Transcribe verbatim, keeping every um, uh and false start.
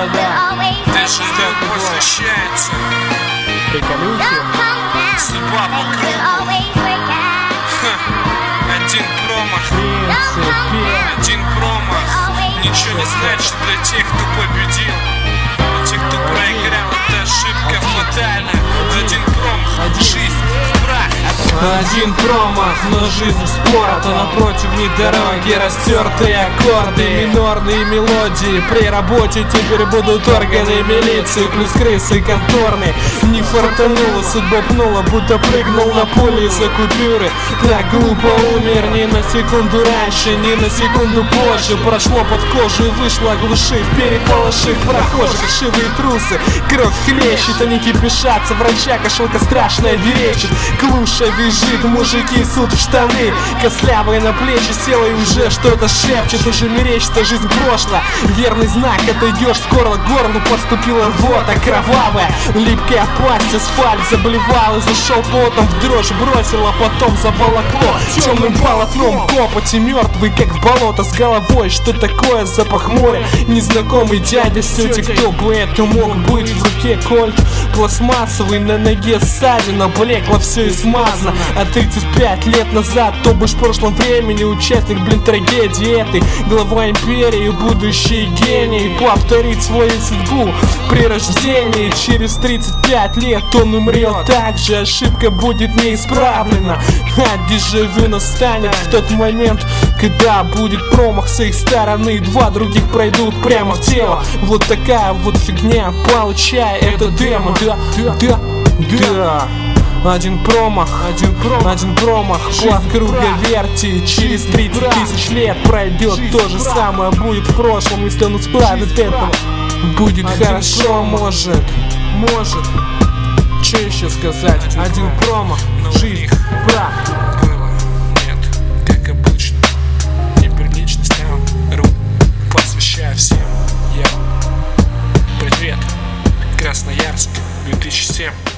Да-да-да. Даже так посвящается. Приколюхи. Судьба по кругу. Один промах. Один промах. Ничего не значит для тех, кто победил. Для тех, кто проиграл, это ошибка фатальная. Один промах. Жизнь в прах. Один промах, но жизнь спорта. Напротив них дороги, растертые аккорды, минорные мелодии. При работе теперь будут органы милиции, плюс крысы конторные. Не фартануло, судьба пнула, будто прыгнул на пули из-за купюры. Так глупо умер, ни на секунду раньше, ни на секунду позже. Прошло под кожу и вышло, оглушив, переполошив прохожих. Шивые трусы, кровь хлещет, они кипишатся. Врача кошелка страшная верещит. Клуша визжит, мужики суд в штаны. Костлявые на плечи села и уже что-то шепчет. Уже мерещится жизнь прошлая. Верный знак, отойдешь скоро, к горлу подступила рвота кровавая. Липкая пасть, асфальт заблевал и зашел потом в дрожь. Бросил, а потом заволокло темным полотном. Копоти мертвый, как в болото с головой. Что такое запах моря? Незнакомый дядя с тетей, кто бы это мог быть? В руке кольт пластмассовый, на ноге ссадина, блекло все измазано. А тридцать пять лет назад, то бишь в прошлом времени, участник, блин, трагедии этой. Глава империи, будущий гений, повторить свою судьбу при рождении. Через тридцать пять лет он умрет так же, ошибка будет неисправлена. А дежавю настанет в тот момент, когда будет промах с их стороны. Два других пройдут прямо в тело. Вот такая вот фигня, получай, это демо. Да, да, да. Один промах, один промах, один промах, план круговерти. Через тридцать тысяч лет пройдет то же самое, будет в прошлом, если он исправит этого. Будет хорошо, может, может. Что еще сказать? Один промах, жизнь, прах. Было, нет, как обычно. Неприличность там, ру, посвящаю всем. Я, привет, Красноярск, две тысячи семь.